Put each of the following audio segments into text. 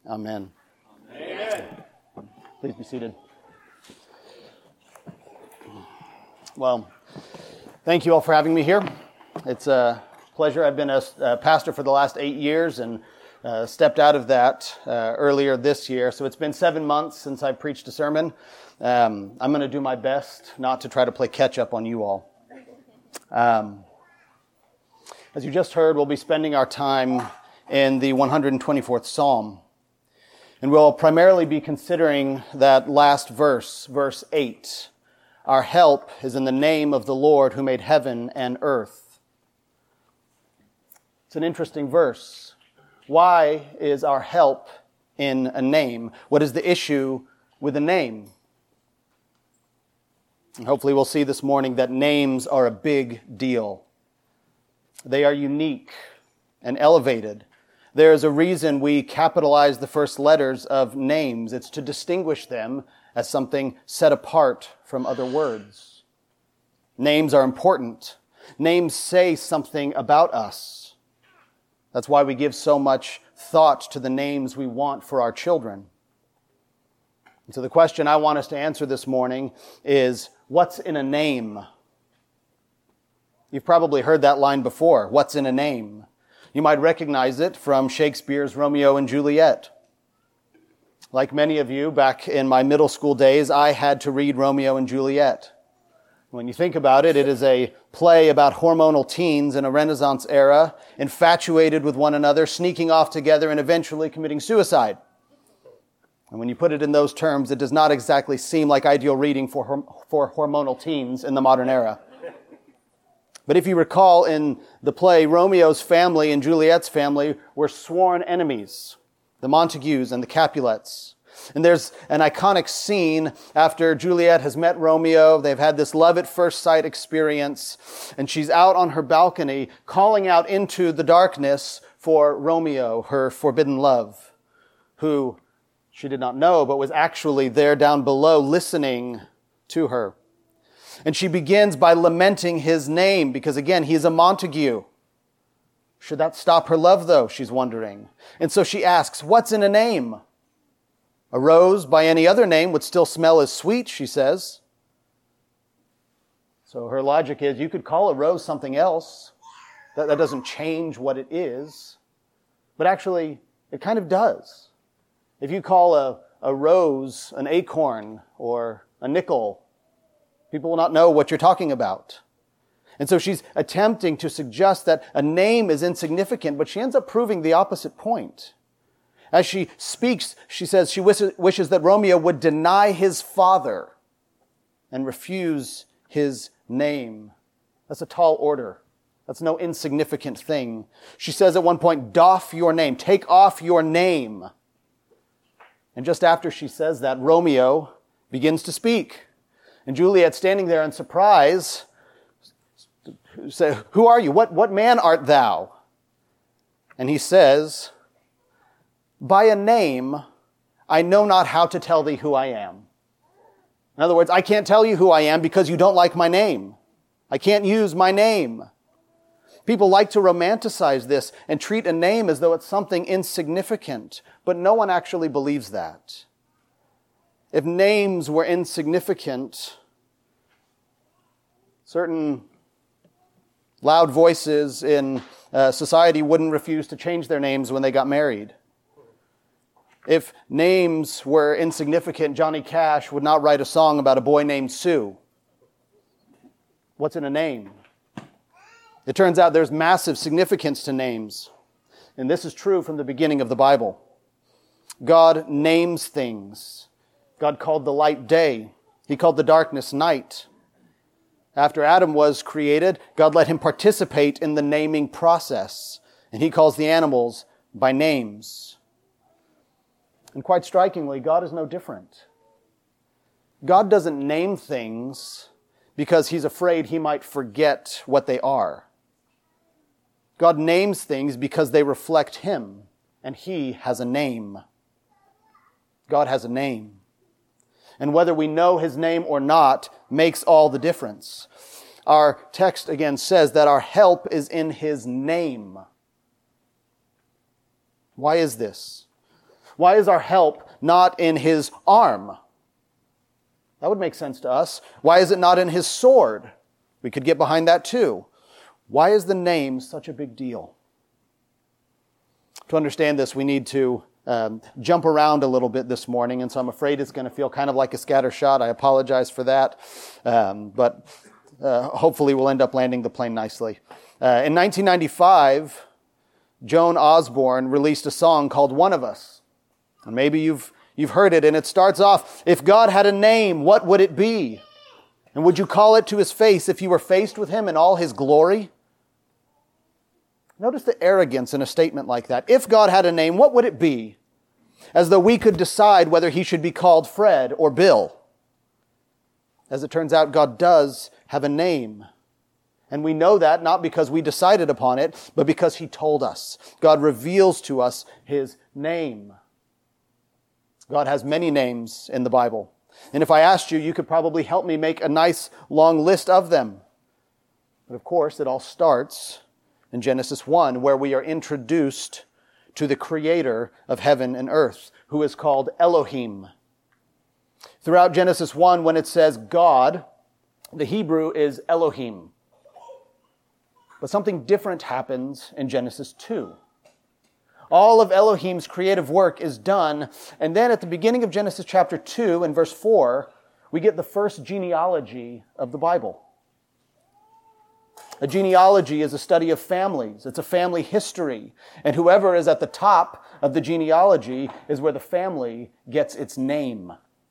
Amen. Amen. Please be seated. Well, thank you all for having me here. It's a pleasure. I've been a pastor for the last 8 years and stepped out of that earlier this year. So it's been 7 months since I preached a sermon. I'm going to do my best not to try to play catch up on you all. As you just heard, we'll be spending our time in the 124th Psalm. And we'll primarily be considering that last verse, verse 8. Our help is in the name of the Lord who made heaven and earth. It's an interesting verse. Why is our help in a name? What is the issue with a name? And hopefully we'll see this morning that names are a big deal. They are unique and elevated. There is a reason we capitalize the first letters of names. It's to distinguish them as something set apart from other words. Names are important. Names say something about us. That's why we give so much thought to the names we want for our children. And so the question I want us to answer this morning is, what's in a name? You've probably heard that line before, what's in a name? You might recognize it from Shakespeare's Romeo and Juliet. Like many of you, back in my middle school days, I had to read Romeo and Juliet. When you think about it, it is a play about hormonal teens in a Renaissance era, infatuated with one another, sneaking off together, and eventually committing suicide. And when you put it in those terms, it does not exactly seem like ideal reading for hormonal teens in the modern era. But if you recall in the play, Romeo's family and Juliet's family were sworn enemies, the Montagues and the Capulets. And there's an iconic scene after Juliet has met Romeo. They've had this love at first sight experience, and she's out on her balcony calling out into the darkness for Romeo, her forbidden love, who she did not know, but was actually there down below listening to her. And she begins by lamenting his name because, again, he is a Montague. Should that stop her love, though, she's wondering. And so she asks, what's in a name? A rose by any other name would still smell as sweet, she says. So her logic is, you could call a rose something else. That doesn't change what it is. But actually, it kind of does. If you call a rose an acorn or a nickel, people will not know what you're talking about. And so she's attempting to suggest that a name is insignificant, but she ends up proving the opposite point. As she speaks, she says she wishes that Romeo would deny his father and refuse his name. That's a tall order. That's no insignificant thing. She says at one point, doff your name, take off your name. And just after she says that, Romeo begins to speak. And Juliet, standing there in surprise, says, who are you? What man art thou? And he says, by a name, I know not how to tell thee who I am. In other words, I can't tell you who I am because you don't like my name. I can't use my name. People like to romanticize this and treat a name as though it's something insignificant, but no one actually believes that. If names were insignificant, certain loud voices in society wouldn't refuse to change their names when they got married. If names were insignificant, Johnny Cash would not write a song about a boy named Sue. What's in a name? It turns out there's massive significance to names. And this is true from the beginning of the Bible. God names things. God called the light day. He called the darkness night. After Adam was created, God let him participate in the naming process. And he calls the animals by names. And quite strikingly, God is no different. God doesn't name things because he's afraid he might forget what they are. God names things because they reflect him, and he has a name. God has a name. And whether we know his name or not makes all the difference. Our text again says that our help is in his name. Why is this? Why is our help not in his arm? That would make sense to us. Why is it not in his sword? We could get behind that too. Why is the name such a big deal? To understand this, we need to jump around a little bit this morning, and so I'm afraid it's going to feel kind of like a scatter shot. I apologize for that, but hopefully we'll end up landing the plane nicely. In 1995, Joan Osborne released a song called One of Us. And maybe you've heard it, and it starts off, "If God had a name, what would it be? And would you call it to his face if you were faced with him in all his glory?" Notice the arrogance in a statement like that. If God had a name, what would it be? As though we could decide whether he should be called Fred or Bill. As it turns out, God does have a name. And we know that not because we decided upon it, but because he told us. God reveals to us his name. God has many names in the Bible. And if I asked you, you could probably help me make a nice long list of them. But of course, it all starts in Genesis 1, where we are introduced to the creator of heaven and earth, who is called Elohim. Throughout Genesis 1, when it says God, the Hebrew is Elohim. But something different happens in Genesis 2. All of Elohim's creative work is done, and then at the beginning of Genesis chapter 2 and verse 4, we get the first genealogy of the Bible. A genealogy is a study of families. It's a family history. And whoever is at the top of the genealogy is where the family gets its name.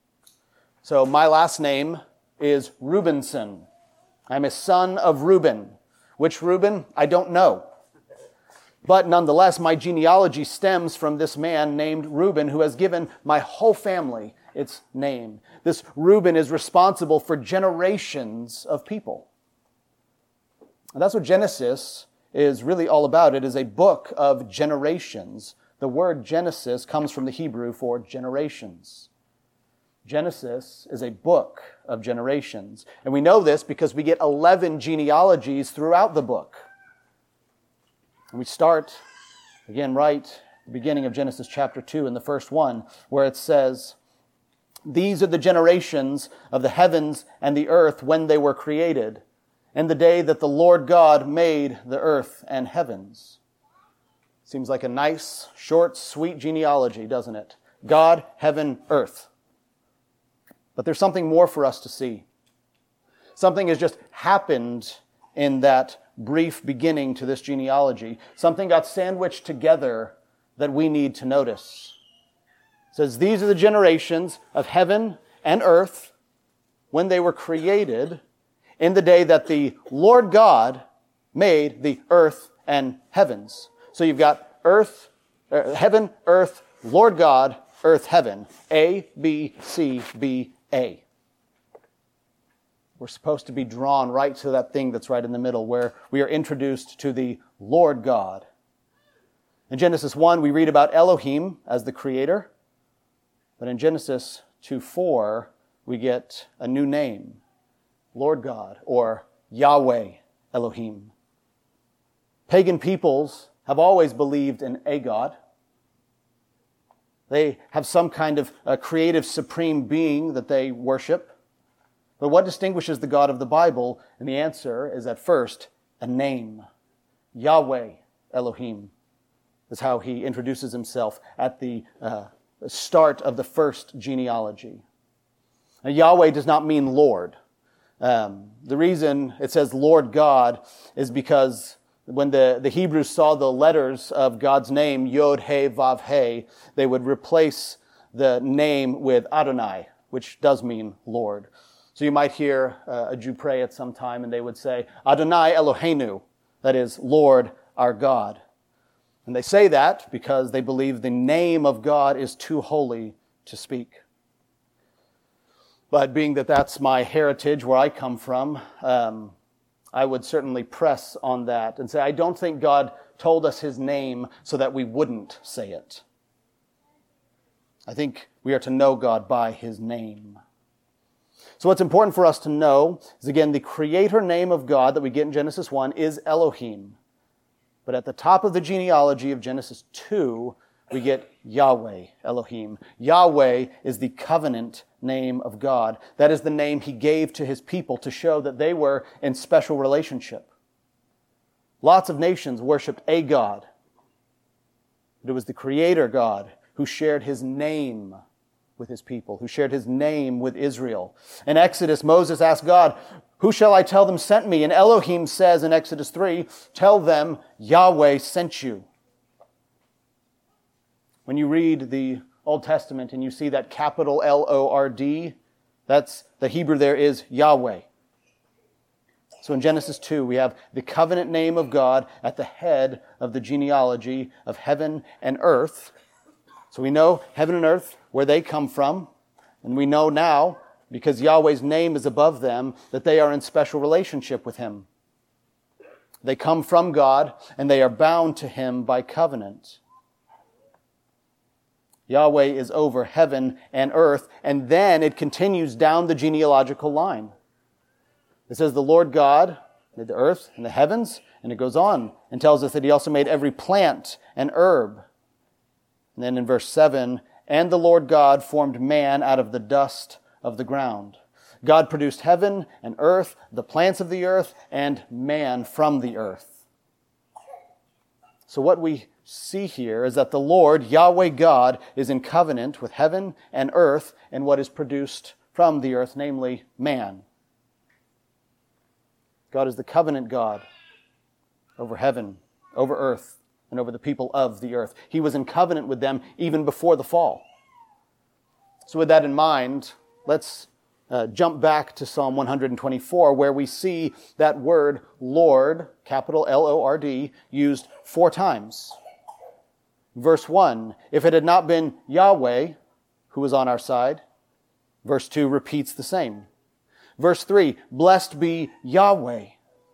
So my last name is Reubenson. I'm a son of Reuben. Which Reuben? I don't know. But nonetheless, my genealogy stems from this man named Reuben, who has given my whole family its name. This Reuben is responsible for generations of people. And that's what Genesis is really all about. It is a book of generations. The word Genesis comes from the Hebrew for generations. Genesis is a book of generations. And we know this because we get 11 genealogies throughout the book. And we start, again, right at the beginning of Genesis chapter 2 in the first one, where it says, "These are the generations of the heavens and the earth when they were created, and the day that the Lord God made the earth and heavens." Seems like a nice, short, sweet genealogy, doesn't it? God, heaven, earth. But there's something more for us to see. Something has just happened in that brief beginning to this genealogy. Something got sandwiched together that we need to notice. It says, "These are the generations of heaven and earth when they were created in the day that the Lord God made the earth and heavens." So you've got heaven, earth, Lord God, earth, heaven. A, B, C, B, A. We're supposed to be drawn right to that thing that's right in the middle, where we are introduced to the Lord God. In Genesis 1, we read about Elohim as the creator. But in Genesis 2:4, we get a new name, Lord God, or Yahweh Elohim. Pagan peoples have always believed in a God. They have some kind of a creative supreme being that they worship. But what distinguishes the God of the Bible? And the answer is at first a name. Yahweh Elohim is how he introduces himself at the start of the first genealogy. Now, Yahweh does not mean Lord. The reason it says Lord God is because when the Hebrews saw the letters of God's name, Yod, He, Vav, He, they would replace the name with Adonai, which does mean Lord. So you might hear a Jew pray at some time and they would say, Adonai Eloheinu, that is, Lord our God. And they say that because they believe the name of God is too holy to speak. But being that that's my heritage, where I come from, I would certainly press on that and say, I don't think God told us his name so that we wouldn't say it. I think we are to know God by his name. So what's important for us to know is, again, the creator name of God that we get in Genesis 1 is Elohim. But at the top of the genealogy of Genesis 2, we get Yahweh, Elohim. Yahweh is the covenant name of God. That is the name he gave to his people to show that they were in special relationship. Lots of nations worshipped a God, but it was the Creator God who shared his name with his people, who shared his name with Israel. In Exodus, Moses asked God, "Who shall I tell them sent me?" And Elohim says in Exodus 3, "Tell them Yahweh sent you." When you read the Old Testament and you see that capital Lord, that's the Hebrew there is Yahweh. So in Genesis 2, we have the covenant name of God at the head of the genealogy of heaven and earth. So we know heaven and earth, where they come from. And we know now, because Yahweh's name is above them, that they are in special relationship with him. They come from God, and they are bound to him by covenant. Yahweh is over heaven and earth, and then it continues down the genealogical line. It says the Lord God made the earth and the heavens, and it goes on and tells us that he also made every plant and herb. And then in verse 7, and the Lord God formed man out of the dust of the ground. God produced heaven and earth, the plants of the earth, and man from the earth. So what we see here is that the Lord, Yahweh God, is in covenant with heaven and earth and what is produced from the earth, namely man. God is the covenant God over heaven, over earth, and over the people of the earth. He was in covenant with them even before the fall. So with that in mind, let's jump back to Psalm 124, where we see that word Lord, capital Lord, used 4 times. Verse 1, if it had not been Yahweh who was on our side. Verse 2 repeats the same. Verse 3, blessed be Yahweh.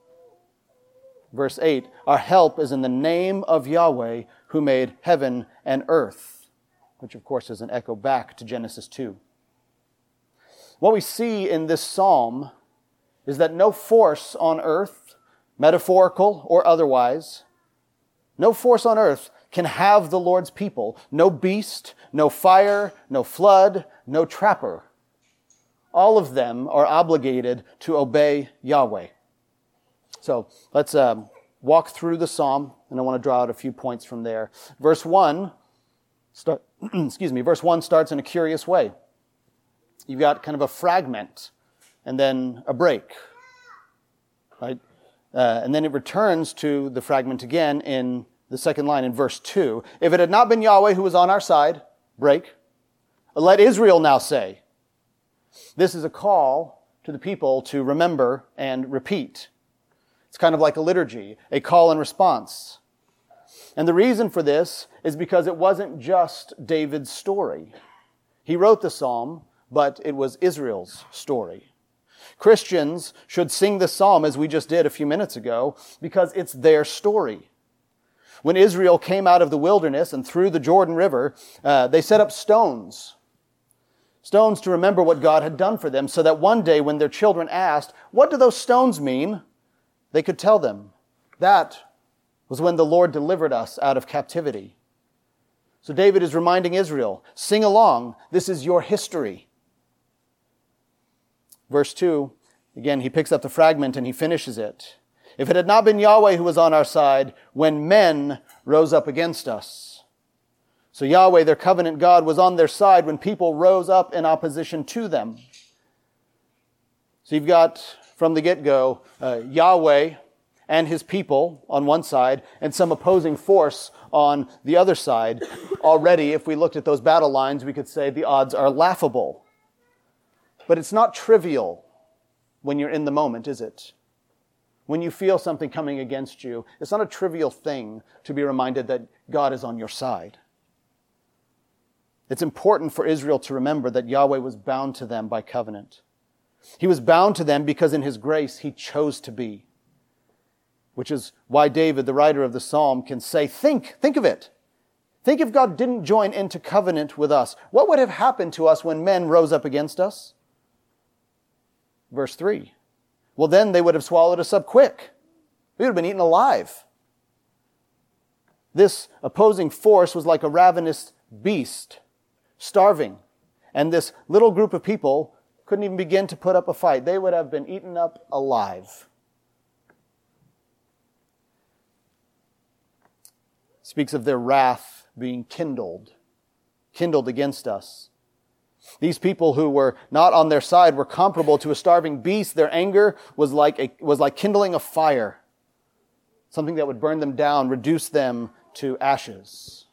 Verse 8, our help is in the name of Yahweh who made heaven and earth, which of course is an echo back to Genesis 2. What we see in this psalm is that no force on earth, metaphorical or otherwise, no force on earth can have the Lord's people. No beast, no fire, no flood, no trapper. All of them are obligated to obey Yahweh. So let's walk through the psalm, and I want to draw out a few points from there. Verse 1 starts in a curious way. You've got kind of a fragment and then a break, right? And then it returns to the fragment again in the second line in verse 2. If it had not been Yahweh who was on our side, break. Let Israel now say. This is a call to the people to remember and repeat. It's kind of like a liturgy, a call and response. And the reason for this is because it wasn't just David's story. He wrote the psalm, but it was Israel's story. Christians should sing the psalm as we just did a few minutes ago because it's their story. When Israel came out of the wilderness and through the Jordan River, they set up stones to remember what God had done for them, so that one day when their children asked, what do those stones mean? They could tell them, that was when the Lord delivered us out of captivity. So David is reminding Israel, sing along, this is your history. Verse 2, again, he picks up the fragment and he finishes it. If it had not been Yahweh who was on our side, when men rose up against us. So Yahweh, their covenant God, was on their side when people rose up in opposition to them. So you've got, from the get-go, Yahweh and his people on one side, and some opposing force on the other side. Already, if we looked at those battle lines, we could say the odds are laughable. But it's not trivial when you're in the moment, is it? When you feel something coming against you, it's not a trivial thing to be reminded that God is on your side. It's important for Israel to remember that Yahweh was bound to them by covenant. He was bound to them because in his grace he chose to be. Which is why David, the writer of the psalm, can say, think of it. Think if God didn't join into covenant with us. What would have happened to us when men rose up against us? Verse 3. Well, then they would have swallowed us up quick. We would have been eaten alive. This opposing force was like a ravenous beast, starving. And this little group of people couldn't even begin to put up a fight. They would have been eaten up alive. It speaks of their wrath being kindled against us. These people who were not on their side were comparable to a starving beast. Their anger was like kindling a fire, something that would burn them down, reduce them to ashes.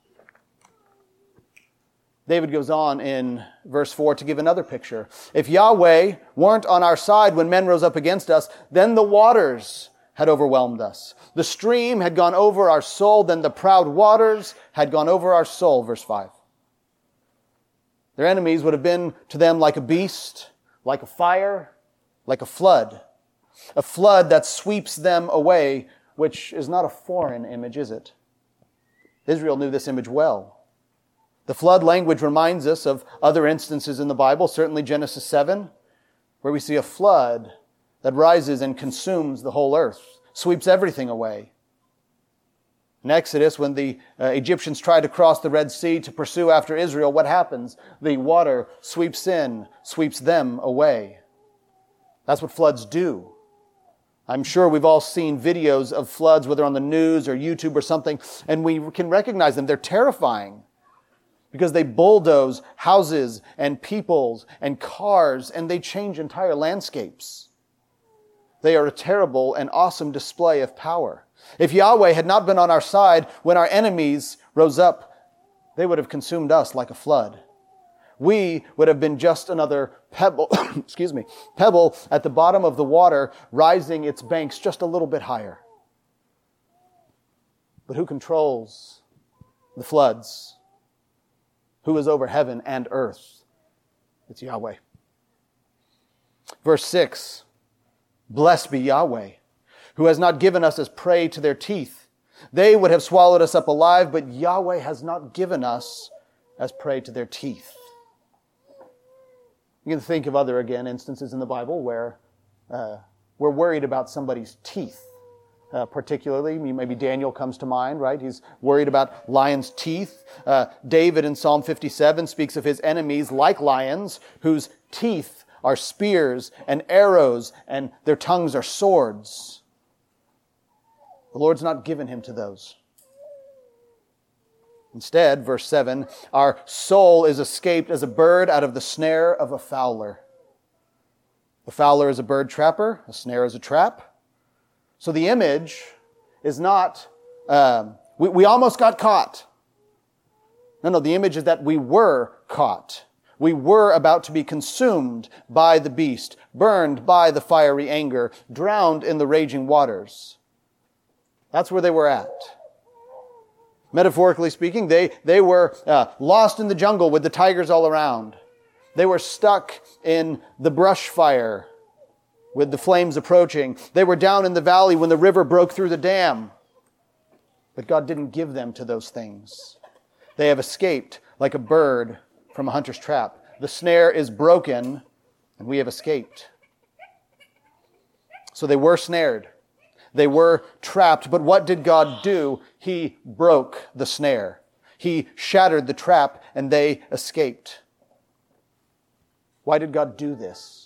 David goes on in verse 4 to give another picture. If Yahweh weren't on our side when men rose up against us, then the waters had overwhelmed us. The stream had gone over our soul, then the proud waters had gone over our soul. Verse 5. Their enemies would have been to them like a beast, like a fire, like a flood that sweeps them away, which is not a foreign image, is it? Israel knew this image well. The flood language reminds us of other instances in the Bible, certainly Genesis 7, where we see a flood that rises and consumes the whole earth, sweeps everything away. In Exodus, when the Egyptians try to cross the Red Sea to pursue after Israel, what happens? The water sweeps in, sweeps them away. That's what floods do. I'm sure we've all seen videos of floods, whether on the news or YouTube or something, and we can recognize them. They're terrifying because they bulldoze houses and peoples and cars, and they change entire landscapes. They are a terrible and awesome display of power. If Yahweh had not been on our side when our enemies rose up, they would have consumed us like a flood. We would have been just another pebble, pebble at the bottom of the water, rising its banks just a little bit higher. But who controls the floods? Who is over heaven and earth? It's Yahweh. Verse 6, blessed be Yahweh, who has not given us as prey to their teeth. They would have swallowed us up alive, but Yahweh has not given us as prey to their teeth. You can think of other, instances in the Bible where we're worried about somebody's teeth. Particularly, maybe Daniel comes to mind, right? He's worried about lions' teeth. David in Psalm 57 speaks of his enemies like lions, whose teeth are spears and arrows, and their tongues are swords. The Lord's not given him to those. Instead, verse 7, our soul is escaped as a bird out of the snare of a fowler. The fowler is a bird trapper, a snare is a trap. So the image is not, we almost got caught. No, the image is that we were caught. We were about to be consumed by the beast, burned by the fiery anger, drowned in the raging waters. That's where they were at. Metaphorically speaking, they were lost in the jungle with the tigers all around. They were stuck in the brush fire with the flames approaching. They were down in the valley when the river broke through the dam. But God didn't give them to those things. They have escaped like a bird from a hunter's trap. The snare is broken, and we have escaped. So they were snared. They were trapped, but what did God do? He broke the snare. He shattered the trap, and they escaped. Why did God do this?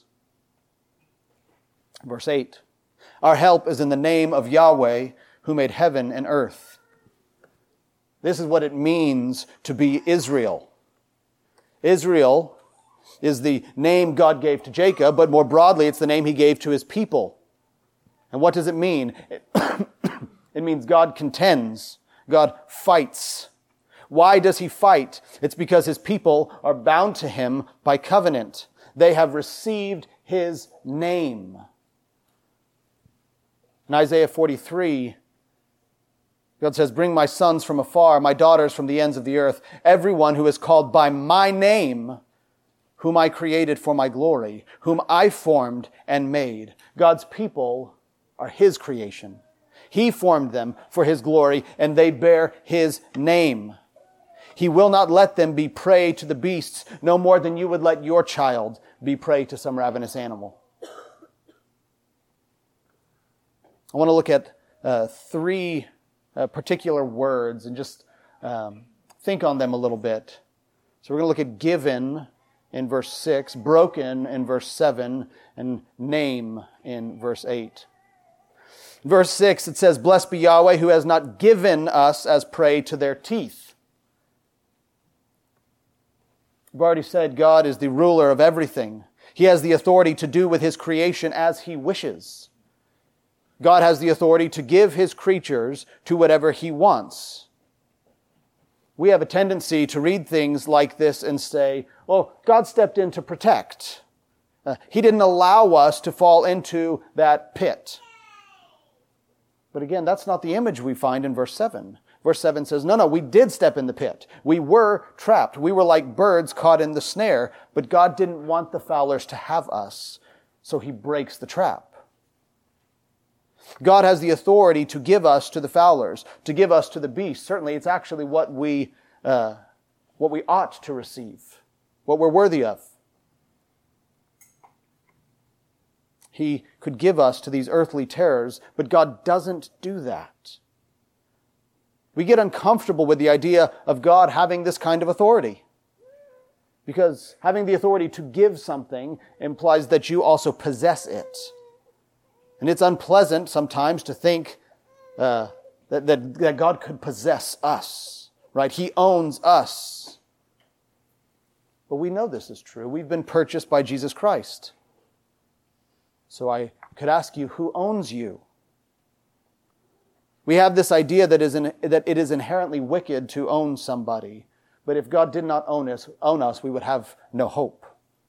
Verse 8, our help is in the name of Yahweh, who made heaven and earth. This is what it means to be Israel. Israel is the name God gave to Jacob, but more broadly, it's the name he gave to his people. And what does it mean? It means God contends. God fights. Why does he fight? It's because his people are bound to him by covenant. They have received his name. In Isaiah 43, God says, bring my sons from afar, my daughters from the ends of the earth, everyone who is called by my name, whom I created for my glory, whom I formed and made. God's people are his creation. He formed them for his glory, and they bear his name. He will not let them be prey to the beasts, no more than you would let your child be prey to some ravenous animal. I want to look at three particular words and just think on them a little bit. So we're going to look at given in verse 6, broken in verse 7, and name in verse 8. In verse 6, it says, "Blessed be Yahweh who has not given us as prey to their teeth." We've already said God is the ruler of everything. He has the authority to do with His creation as He wishes. God has the authority to give His creatures to whatever He wants. We have a tendency to read things like this and say, well, God stepped in to protect. He didn't allow us to fall into that pit. But again, that's not the image we find in verse 7. Verse 7 says, no, we did step in the pit. We were trapped. We were like birds caught in the snare, but God didn't want the fowlers to have us, so He breaks the trap. God has the authority to give us to the fowlers, to give us to the beasts. Certainly, it's actually what we ought to receive, what we're worthy of. He could give us to these earthly terrors, but God doesn't do that. We get uncomfortable with the idea of God having this kind of authority, because having the authority to give something implies that you also possess it. And it's unpleasant sometimes to think that God could possess us, right? He owns us. But we know this is true. We've been purchased by Jesus Christ. So I could ask you, who owns you? We have this idea that it is inherently wicked to own somebody. But if God did not own us, we would have no hope.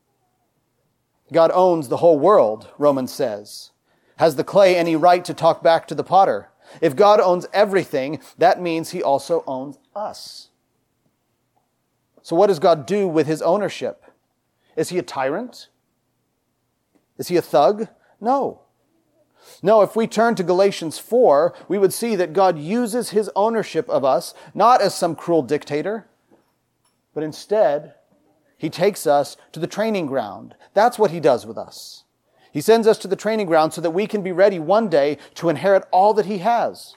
God owns the whole world, Romans says. Has the clay any right to talk back to the potter? If God owns everything, that means He also owns us. So what does God do with His ownership? Is He a tyrant? Is He a thug? No. No, if we turn to Galatians 4, we would see that God uses His ownership of us not as some cruel dictator, but instead, He takes us to the training ground. That's what He does with us. He sends us to the training ground so that we can be ready one day to inherit all that He has.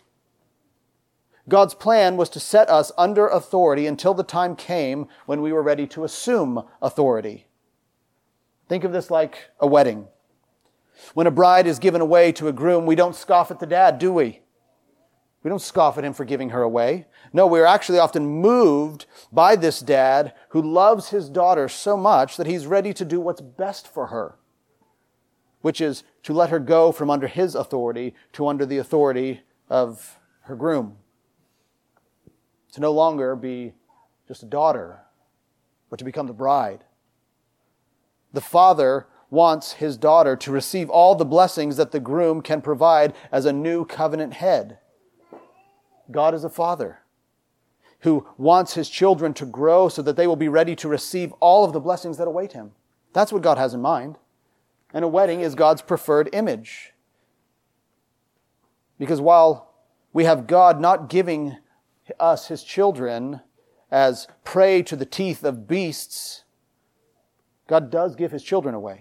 God's plan was to set us under authority until the time came when we were ready to assume authority. Think of this like a wedding. When a bride is given away to a groom, we don't scoff at the dad, do we? We don't scoff at him for giving her away. No, we're actually often moved by this dad who loves his daughter so much that he's ready to do what's best for her, which is to let her go from under his authority to under the authority of her groom. To no longer be just a daughter, but to become the bride. The father wants his daughter to receive all the blessings that the groom can provide as a new covenant head. God is a father who wants His children to grow so that they will be ready to receive all of the blessings that await Him. That's what God has in mind. And a wedding is God's preferred image. Because while we have God not giving us, His children, as prey to the teeth of beasts, God does give His children away.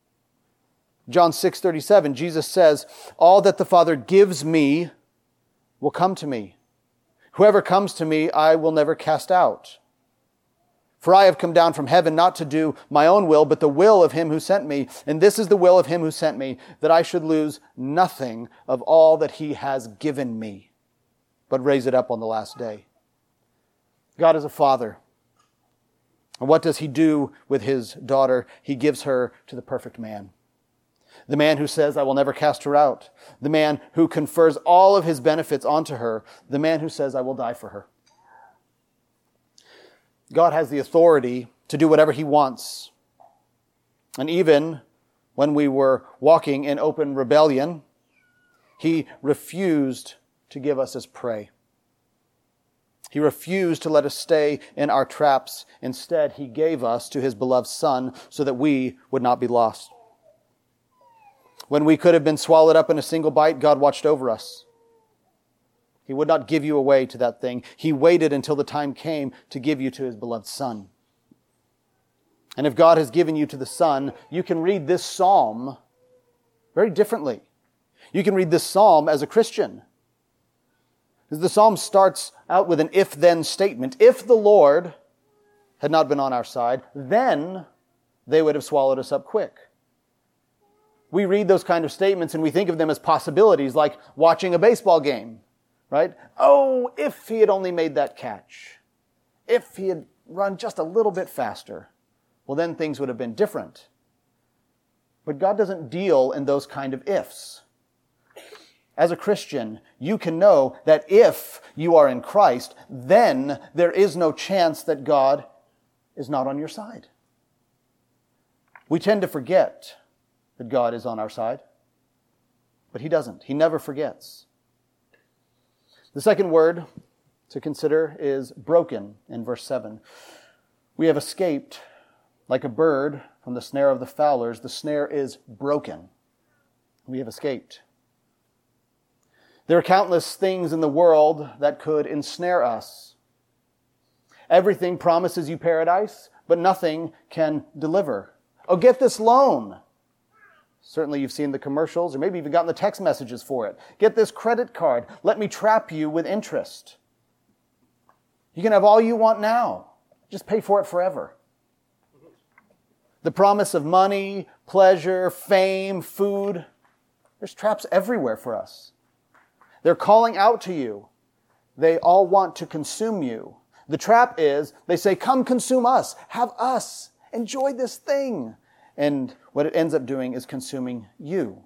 John 6:37, Jesus says, "All that the Father gives me will come to me. Whoever comes to me, I will never cast out. For I have come down from heaven not to do my own will, but the will of Him who sent me. And this is the will of Him who sent me, that I should lose nothing of all that He has given me, but raise it up on the last day." God is a father. And what does He do with His daughter? He gives her to the perfect man. The man who says, "I will never cast her out." The man who confers all of His benefits onto her. The man who says, "I will die for her." God has the authority to do whatever He wants. And even when we were walking in open rebellion, He refused to give us as prey. He refused to let us stay in our traps. Instead, He gave us to His beloved Son so that we would not be lost. When we could have been swallowed up in a single bite, God watched over us. He would not give you away to that thing. He waited until the time came to give you to His beloved Son. And if God has given you to the Son, you can read this psalm very differently. You can read this psalm as a Christian. The psalm starts out with an if-then statement. If the Lord had not been on our side, then they would have swallowed us up quick. We read those kind of statements and we think of them as possibilities, like watching a baseball game, right? Oh, if he had only made that catch. If he had run just a little bit faster, well, then things would have been different. But God doesn't deal in those kind of ifs. As a Christian, you can know that if you are in Christ, then there is no chance that God is not on your side. We tend to forget that God is on our side, but He doesn't. He never forgets. The second word to consider is broken in verse 7. We have escaped like a bird from the snare of the fowlers. The snare is broken. We have escaped. There are countless things in the world that could ensnare us. Everything promises you paradise, but nothing can deliver. Oh, get this loan. Certainly you've seen the commercials, or maybe even gotten the text messages for it. Get this credit card. Let me trap you with interest. You can have all you want now. Just pay for it forever. The promise of money, pleasure, fame, food. There's traps everywhere for us. They're calling out to you. They all want to consume you. The trap is, they say, come consume us. Have us. Enjoy this thing. And what it ends up doing is consuming you.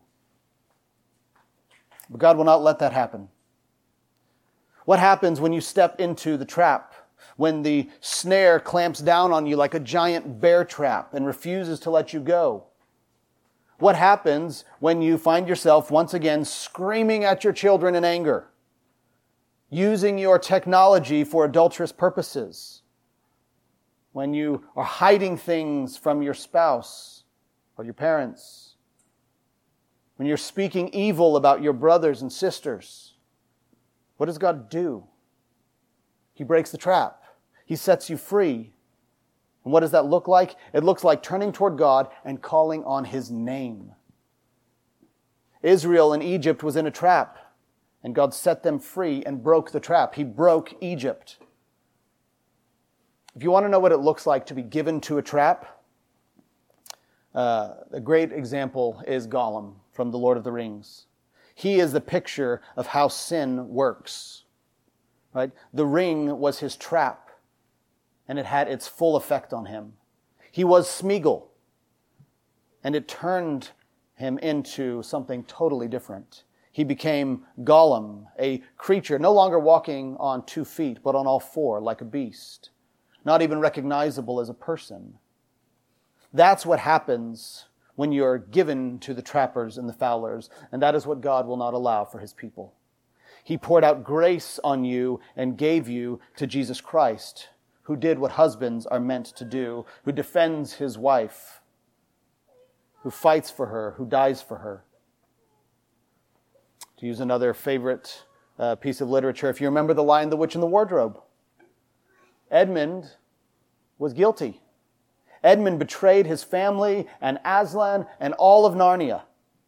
But God will not let that happen. What happens when you step into the trap? When the snare clamps down on you like a giant bear trap and refuses to let you go? What happens when you find yourself once again screaming at your children in anger? Using your technology for adulterous purposes? When you are hiding things from your spouse or your parents? When you're speaking evil about your brothers and sisters? What does God do? He breaks the trap. He sets you free. And what does that look like? It looks like turning toward God and calling on His name. Israel in Egypt was in a trap, and God set them free and broke the trap. He broke Egypt. If you want to know what it looks like to be given to a trap, a great example is Gollum from The Lord of the Rings. He is the picture of how sin works. Right? The ring was his trap, and it had its full effect on him. He was Smeagol, and it turned him into something totally different. He became Gollum, a creature no longer walking on 2 feet, but on all 4, like a beast, not even recognizable as a person. That's what happens when you're given to the trappers and the fowlers, and that is what God will not allow for His people. He poured out grace on you and gave you to Jesus Christ, who did what husbands are meant to do, who defends his wife, who fights for her, who dies for her. To use another favorite piece of literature, if you remember The Lion, the Witch, and the Wardrobe, Edmund was guilty. Edmund betrayed his family and Aslan and all of Narnia.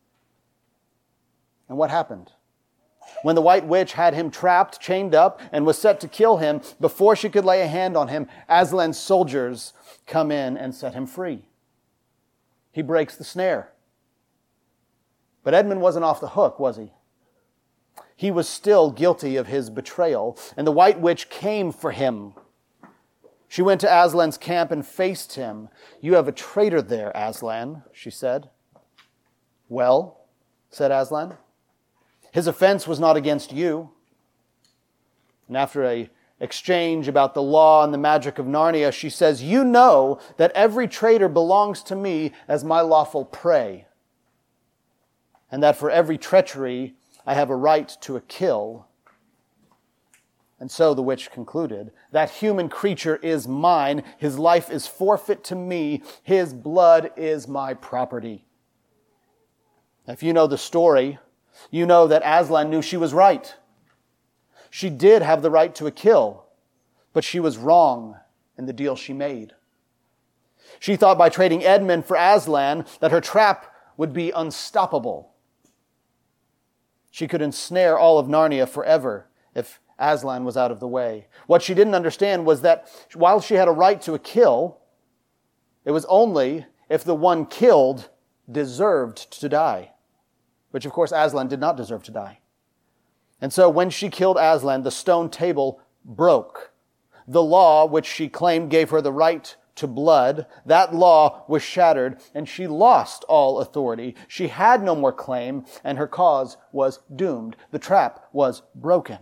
And what happened? When the White Witch had him trapped, chained up, and was set to kill him, before she could lay a hand on him, Aslan's soldiers come in and set him free. He breaks the snare. But Edmund wasn't off the hook, was he? He was still guilty of his betrayal, and the White Witch came for him. She went to Aslan's camp and faced him. "You have a traitor there, Aslan," she said. "Well," said Aslan, "his offense was not against you." And after an exchange about the law and the magic of Narnia, she says, "You know that every traitor belongs to me as my lawful prey, and that for every treachery I have a right to a kill." And so the witch concluded, "That human creature is mine. His life is forfeit to me. His blood is my property." If you know the story, you know that Aslan knew she was right. She did have the right to a kill, but she was wrong in the deal she made. She thought by trading Edmund for Aslan that her trap would be unstoppable. She could ensnare all of Narnia forever if Aslan was out of the way. What she didn't understand was that while she had a right to a kill, it was only if the one killed deserved to die, which of course Aslan did not deserve to die. And so when she killed Aslan, the stone table broke. The law which she claimed gave her the right to blood, that law was shattered, and she lost all authority. She had no more claim, and her cause was doomed. The trap was broken.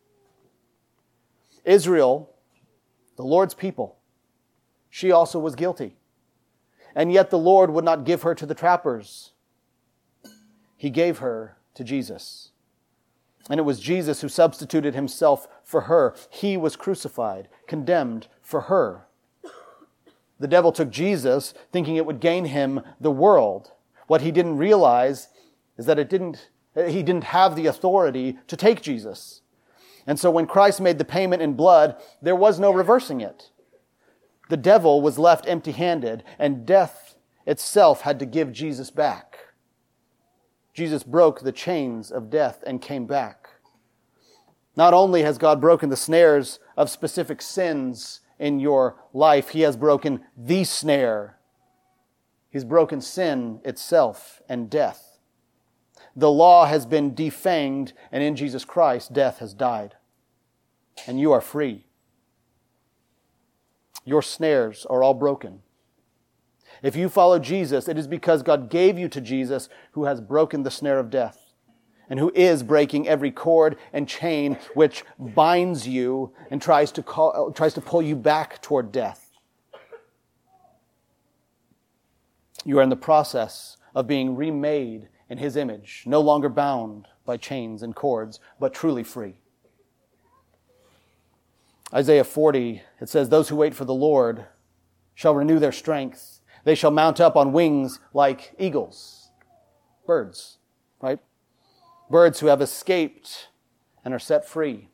Israel, the Lord's people, she also was guilty. And yet the Lord would not give her to the trappers. He gave her to Jesus. And it was Jesus who substituted himself for her. He was crucified, condemned for her. The devil took Jesus thinking it would gain him the world. What he didn't realize is that he didn't have the authority to take Jesus. And so when Christ made the payment in blood, there was no reversing it. The devil was left empty-handed, and death itself had to give Jesus back. Jesus broke the chains of death and came back. Not only has God broken the snares of specific sins in your life, he has broken the snare. He's broken sin itself and death. The law has been defanged, and in Jesus Christ, death has died. And you are free. Your snares are all broken. If you follow Jesus, it is because God gave you to Jesus, who has broken the snare of death, and who is breaking every cord and chain which binds you and tries to pull you back toward death. You are in the process of being remade in his image, no longer bound by chains and cords, but truly free. Isaiah 40, it says, "Those who wait for the Lord shall renew their strength. They shall mount up on wings like eagles." Birds, right? Birds who have escaped and are set free.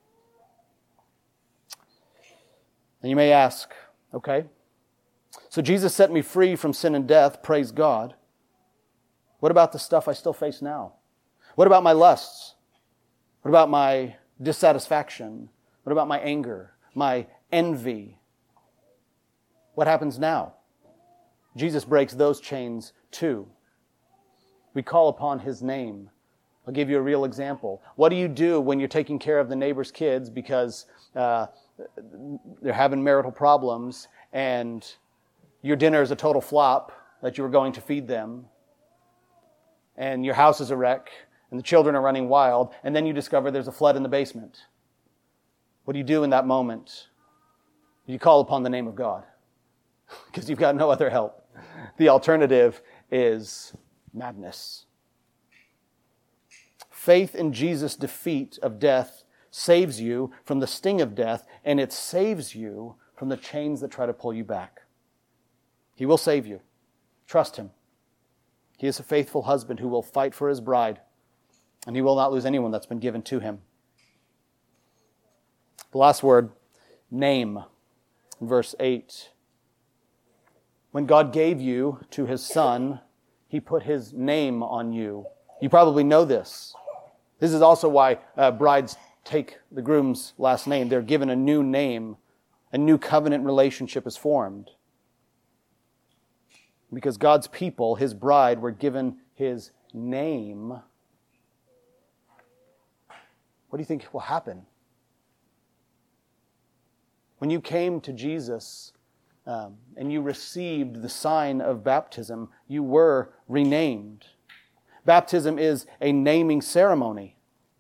And you may ask, okay, so Jesus set me free from sin and death, praise God. What about the stuff I still face now? What about my lusts? What about my dissatisfaction? What about my anger, my envy? What happens now? Jesus breaks those chains too. We call upon his name. I'll give you a real example. What do you do when you're taking care of the neighbor's kids because they're having marital problems and your dinner is a total flop that you were going to feed them, and your house is a wreck and the children are running wild, and then you discover there's a flood in the basement? What do you do in that moment? You call upon the name of God because you've got no other help. The alternative is madness. Faith in Jesus' defeat of death saves you from the sting of death, and it saves you from the chains that try to pull you back. He will save you. Trust him. He is a faithful husband who will fight for his bride, and he will not lose anyone that's been given to him. The last word, name, in verse 8. When God gave you to his Son, he put his name on you. You probably know this. This is also why brides take the groom's last name. They're given a new name. A new covenant relationship is formed. Because God's people, his bride, were given his name. What do you think will happen? When you came to Jesus and you received the sign of baptism, you were renamed. Baptism is a naming ceremony.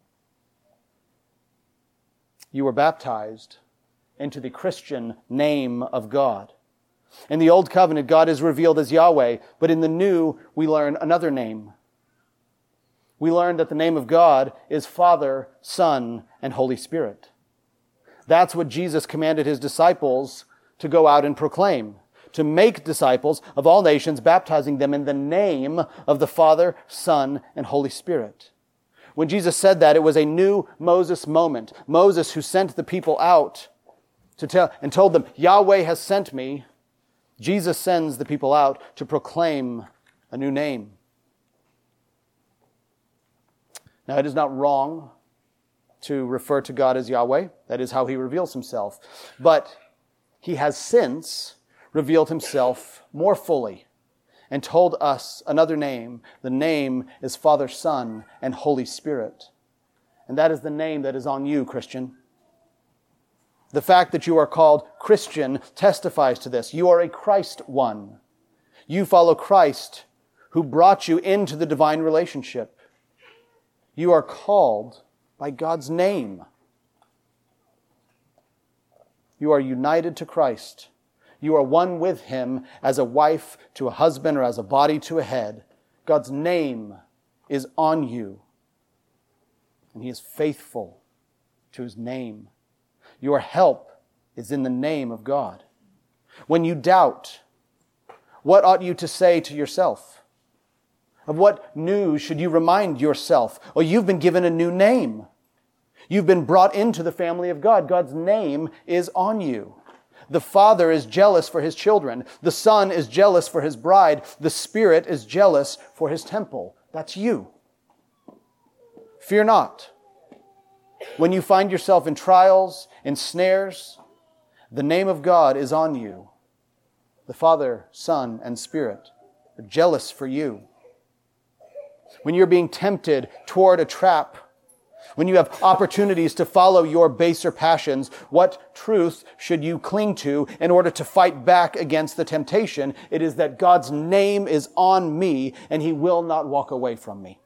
You were baptized into the Christian name of God. In the Old Covenant, God is revealed as Yahweh, but in the New, we learn another name. We learn that the name of God is Father, Son, and Holy Spirit. That's what Jesus commanded his disciples to go out and proclaim, to make disciples of all nations, baptizing them in the name of the Father, Son, and Holy Spirit. When Jesus said that, it was a new Moses moment. Moses, who sent the people out to tell and told them, Yahweh has sent me. Jesus sends the people out to proclaim a new name. Now, it is not wrong to refer to God as Yahweh. That is how he reveals himself. But he has since revealed himself more fully and told us another name. The name is Father, Son, and Holy Spirit. And that is the name that is on you, Christian. The fact that you are called Christian testifies to this. You are a Christ one. You follow Christ, who brought you into the divine relationship. You are called by God's name. You are united to Christ. You are one with him as a wife to a husband or as a body to a head. God's name is on you. And he is faithful to his name. Your help is in the name of God. When you doubt, what ought you to say to yourself? Of what news should you remind yourself? Oh, you've been given a new name. You've been brought into the family of God. God's name is on you. The Father is jealous for his children. The Son is jealous for his bride. The Spirit is jealous for his temple. That's you. Fear not. When you find yourself in trials, in snares, the name of God is on you. The Father, Son, and Spirit are jealous for you. When you're being tempted toward a trap, when you have opportunities to follow your baser passions, what truth should you cling to in order to fight back against the temptation? It is that God's name is on me and he will not walk away from me.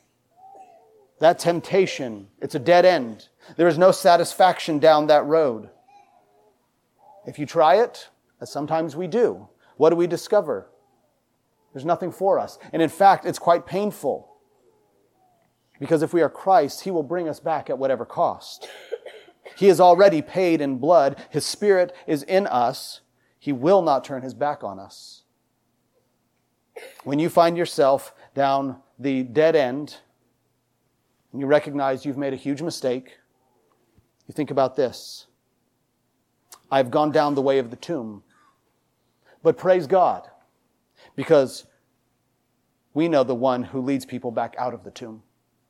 That temptation, it's a dead end. There is no satisfaction down that road. If you try it, as sometimes we do, what do we discover? There's nothing for us. And in fact, it's quite painful. Because if we are Christ, he will bring us back at whatever cost. He is already paid in blood. His Spirit is in us. He will not turn his back on us. When you find yourself down the dead end, and you recognize you've made a huge mistake, you think about this. I've gone down the way of the tomb. But praise God, because we know the one who leads people back out of the tomb.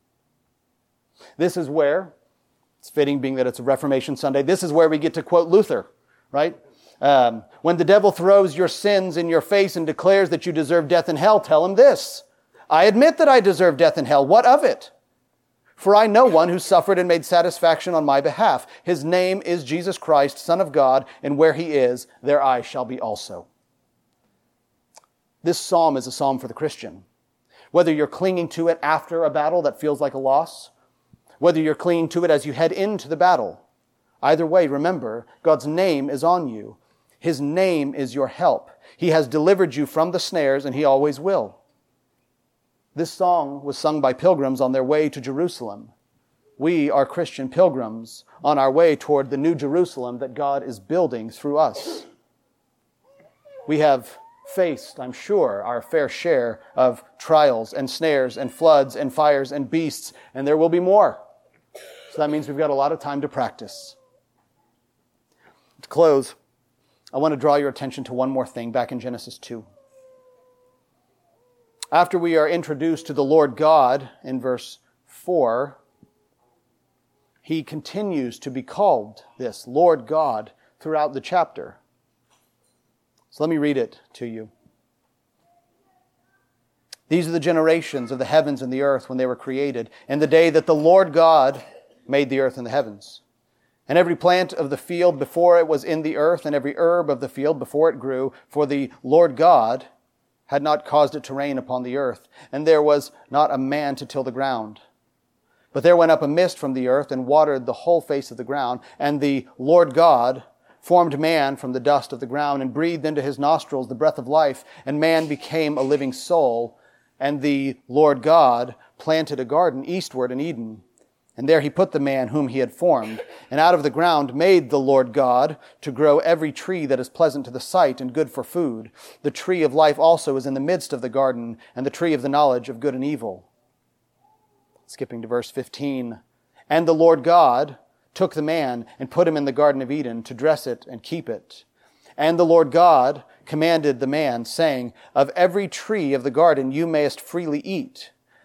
This is where, it's fitting being that it's a Reformation Sunday, this is where we get to quote Luther, right? When the devil throws your sins in your face and declares that you deserve death and hell, tell him this. I admit that I deserve death and hell. What of it? For I know one who suffered and made satisfaction on my behalf. His name is Jesus Christ, Son of God, and where he is, there I shall be also. This psalm is a psalm for the Christian. Whether you're clinging to it after a battle that feels like a loss, whether you're clinging to it as you head into the battle, either way, remember, God's name is on you. His name is your help. He has delivered you from the snares, and he always will. This song was sung by pilgrims on their way to Jerusalem. We are Christian pilgrims on our way toward the new Jerusalem that God is building through us. We have faced, I'm sure, our fair share of trials and snares and floods and fires and beasts, and there will be more. So that means we've got a lot of time to practice. To close, I want to draw your attention to one more thing back in Genesis 2. After we are introduced to the Lord God in verse 4, he continues to be called this, Lord God, throughout the chapter. So let me read it to you. These are the generations of the heavens and the earth when they were created, in the day that the Lord God made the earth and the heavens. And every plant of the field before it was in the earth, and every herb of the field before it grew, for the Lord God had not caused it to rain upon the earth, and there was not a man to till the ground. But there went up a mist from the earth and watered the whole face of the ground, and the Lord God formed man from the dust of the ground and breathed into his nostrils the breath of life, and man became a living soul. And the Lord God planted a garden eastward in Eden, and there he put the man whom he had formed. And out of the ground made the Lord God to grow every tree that is pleasant to the sight and good for food. The tree of life also is in the midst of the garden, and the tree of the knowledge of good and evil. Skipping to verse 15. And the Lord God took the man and put him in the Garden of Eden to dress it and keep it. And the Lord God commanded the man, saying, Of every tree of the garden you mayest freely eat,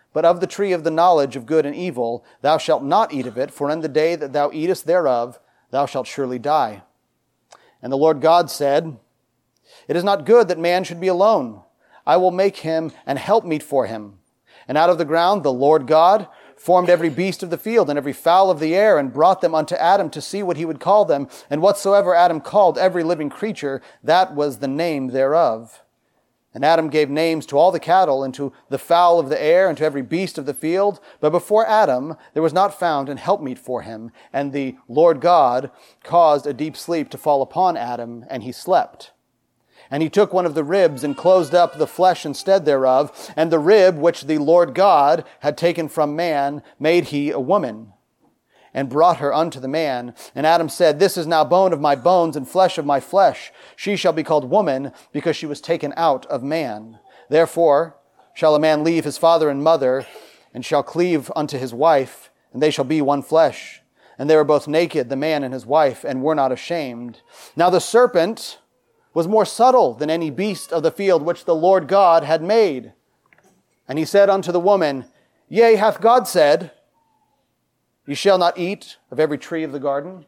But of the tree of the knowledge of good and evil thou shalt not eat of it, for in the day that thou eatest thereof thou shalt surely die. And the Lord God said, It is not good that man should be alone. I will make him an helpmeet for him. And out of the ground the Lord God formed every beast of the field and every fowl of the air, and brought them unto Adam to see what he would call them. And whatsoever Adam called every living creature, that was the name thereof. And Adam gave names to all the cattle, and to the fowl of the air, and to every beast of the field. But before Adam there was not found an helpmeet for him. And the Lord God caused a deep sleep to fall upon Adam, and he slept. And he took one of the ribs and closed up the flesh instead thereof. And the rib which the Lord God had taken from man made he a woman, and brought her unto the man. And Adam said, This is now bone of my bones and flesh of my flesh. She shall be called woman, because she was taken out of man. Therefore shall a man leave his father and mother, and shall cleave unto his wife, and they shall be one flesh. And they were both naked, the man and his wife, and were not ashamed. Now the serpent was more subtle than any beast of the field which the Lord God had made. And he said unto the woman, Yea, hath God said, Ye shall not eat of every tree of the garden?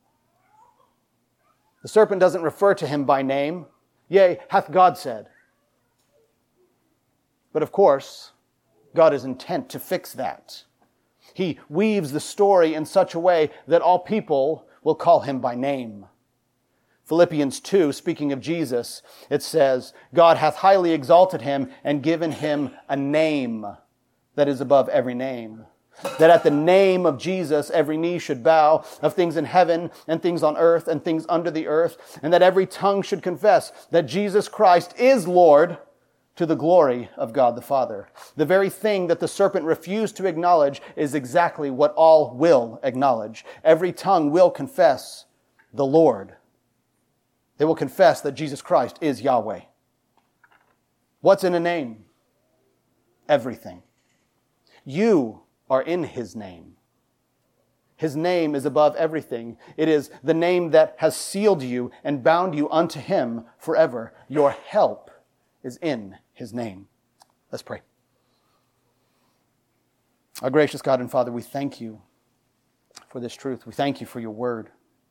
The serpent doesn't refer to him by name. Yea, hath God said. But of course, God is intent to fix that. He weaves the story in such a way that all people will call him by name. Philippians 2, speaking of Jesus, it says, God hath highly exalted him and given him a name that is above every name. That at the name of Jesus every knee should bow, of things in heaven and things on earth and things under the earth, and that every tongue should confess that Jesus Christ is Lord, to the glory of God the Father. The very thing that the serpent refused to acknowledge is exactly what all will acknowledge. Every tongue will confess the Lord. They will confess that Jesus Christ is Yahweh. What's in a name? Everything. You are in his name. His name is above everything. It is the name that has sealed you and bound you unto him forever. Your help is in his name. Let's pray. Our gracious God and Father, we thank you for this truth. We thank you for your word.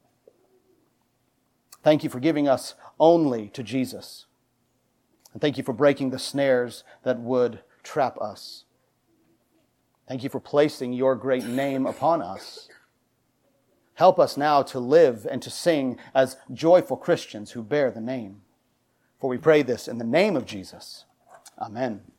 Thank you for giving us only to Jesus. And thank you for breaking the snares that would trap us. Thank you for placing your great name upon us. Help us now to live and to sing as joyful Christians who bear the name. For we pray this in the name of Jesus. Amen.